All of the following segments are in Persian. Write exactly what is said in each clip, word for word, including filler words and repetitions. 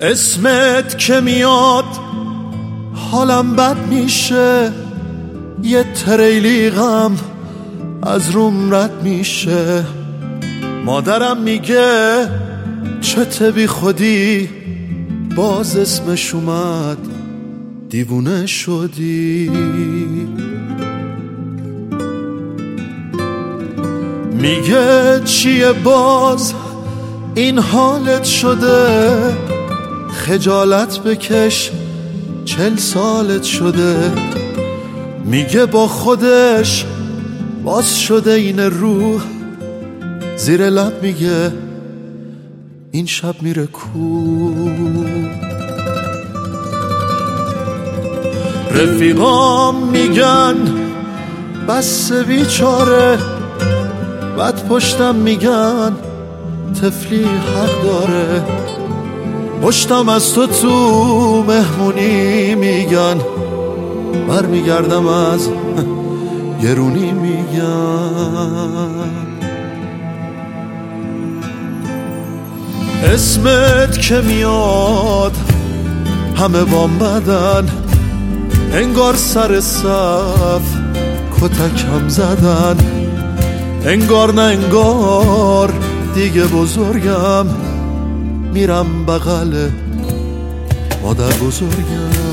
اسمت که میاد حالم بد میشه، یه تریلی غم از روم رد میشه. مادرم میگه چته بی خودی، باز اسمش اومد دیوونه شدی. میگه چیه باز این حالت شده، خجالت بکش چل سالت شده. میگه با خودش باز شده این روح، زیر لب میگه این شب میره کو. رفیقام میگن بس بیچاره، بعد پشتم میگن طفلی حق داره. پشتم از تو تو مهمونی میگن، بر میگردم از گرونی میگن. اسمت که میاد همه بام بدن، انگار سر صف کتکم زدن. انگار نه انگار دیگه بزرگم، میرم بغل مادر بزرگم.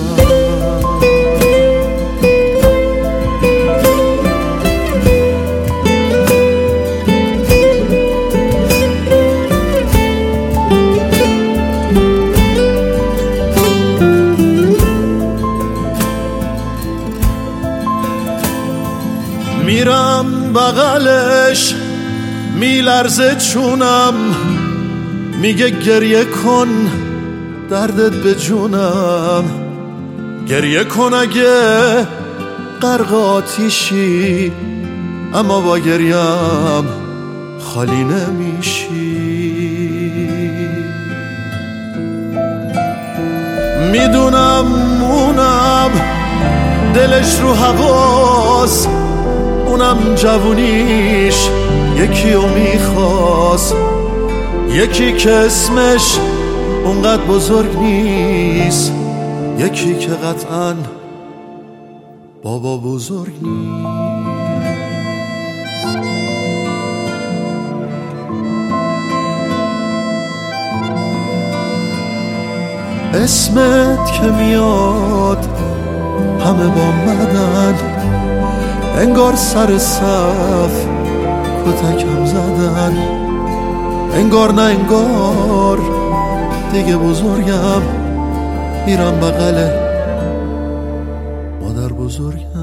میرم بغلش میلرزه چونم، میگه گریه کن دردت به جونم. گریه کن اگه غرق آتیشی، اما با گریم خالی نمیشی. میدونم اونم دلش رو هواست، اونم جوونیش یکی رو میخواست. یکی که اسمش اونقدر بزرگ نیست، یکی که قطعاً بابا بزرگ نیست. اسمت که میاد همه با مدن، انگار سر صف کتکم زدن. انگار نه انگار دیگه بزرگم، میرم بغل مادر بزرگم.